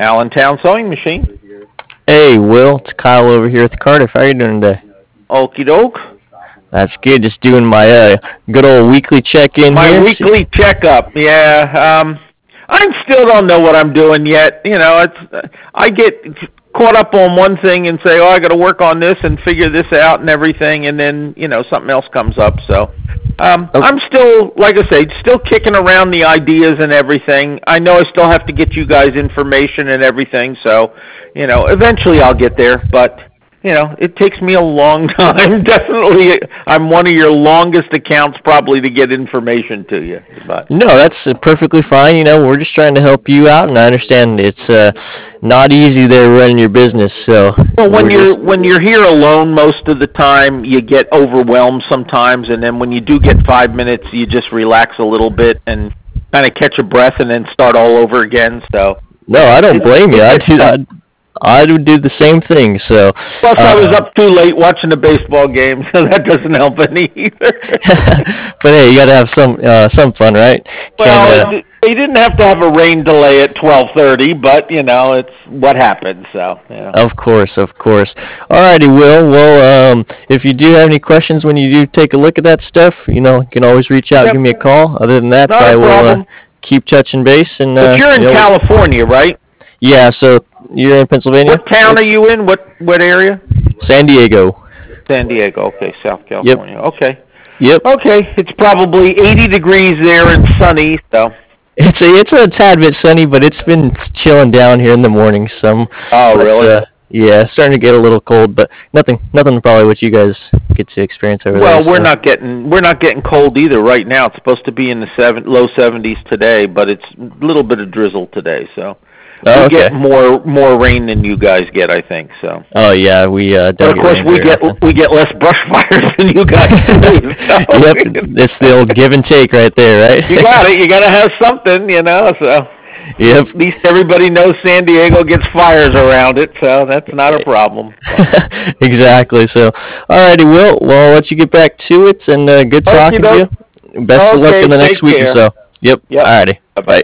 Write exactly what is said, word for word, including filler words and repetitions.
Allentown Sewing Machine. Hey, Will, it's Kyle over here at the Cardiff. How are you doing today? Okie doke. That's good. Just doing my uh, good old weekly check-in My here. weekly checkup. Yeah. Um, I still don't know what I'm doing yet. You know, it's I get caught up on one thing and say, oh, I got to work on this and figure this out and everything, and then you know something else comes up. So um, Oh, I'm still, like I say, still kicking around the ideas and everything. I know I still have to get you guys information and everything. So you know, eventually I'll get there, but you know, it takes me a long time. Definitely, I'm one of your longest accounts probably to get information to you. But no, that's uh, perfectly fine. You know, we're just trying to help you out, and I understand it's uh, not easy there running your business. So well, when we're you're just when you're here alone, most of the time you get overwhelmed sometimes, and then when you do get five minutes, you just relax a little bit and kind of catch a breath, and then start all over again. So no, you know, I don't it blame you. it I gets do. tough. I, I would do the same thing. So, Plus, I was uh, up too late watching a baseball game, so that doesn't help any either. but hey, you got to have some uh, some fun, right? Can Well, uh, it, they didn't have to have a rain delay at twelve thirty, but you know it's what happened. So yeah. Of course, of course. Alrighty, Will. Well, um, if you do have any questions when you do take a look at that stuff, you know, you can always reach out, Yep, give me a call. Other than that, not I a will uh, problem. keep touching base, and But uh, you're you in know, California, right? yeah. So you're in Pennsylvania, What town are right? you in? What what area? San Diego. San Diego. Okay, South Yep, California. Okay. yep. Okay, it's probably eighty degrees there and sunny. So. It's a it's a tad bit sunny, but it's been chilling down here in the morning some. Oh, But really? uh, yeah, starting to get a little cold, but nothing nothing probably what you guys get to experience over there. Well, we're So not getting we're not getting cold either right now. It's supposed to be in the seven low seventies today, but it's a little bit of drizzle today. So we oh, get okay. more more rain than you guys get, I think. So. Oh yeah, we uh, But don't of get course, rain we very get often. we get less brush fires than you guys do. So Yep, it's the old give and take right there, you right? got it. You got to have something, you know. So Yep. at least everybody knows San Diego gets fires around it, so that's not a problem. So. Exactly. So, alrighty, Will. Well, I'll let you get back to it, and uh, good Okie talking to doke. you. Best of luck Okay, in the next take week or care. so. Yep. Yep. Alrighty. Bye bye. Bye.